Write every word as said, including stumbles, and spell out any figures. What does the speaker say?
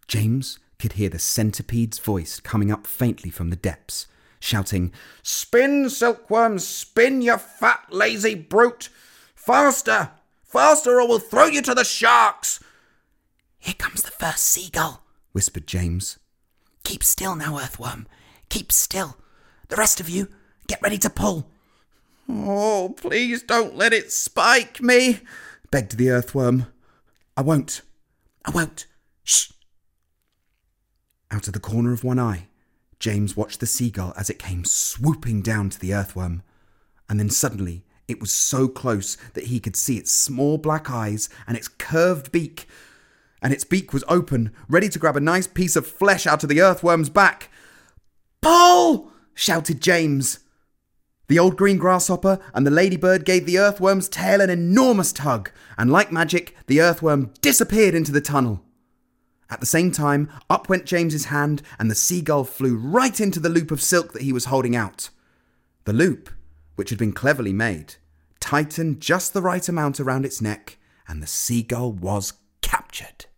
James could hear the centipede's voice coming up faintly from the depths, shouting, "Spin, silkworm, spin, you fat, lazy brute! Faster, faster, or we'll throw you to the sharks!" "Here comes the first seagull," whispered James. "Keep still now, earthworm. Keep still. The rest of you, get ready to pull." "Oh, please don't let it spike me," begged the earthworm. "I won't. I won't. Shh." Out of the corner of one eye, James watched the seagull as it came swooping down to the earthworm. And then suddenly, it was so close that he could see its small black eyes and its curved beak. And its beak was open, ready to grab a nice piece of flesh out of the earthworm's back. "Pull!" shouted James. The old green grasshopper and the ladybird gave the earthworm's tail an enormous tug, and like magic, the earthworm disappeared into the tunnel. At the same time, up went James's hand, and the seagull flew right into the loop of silk that he was holding out. The loop, which had been cleverly made, tightened just the right amount around its neck, and the seagull was captured.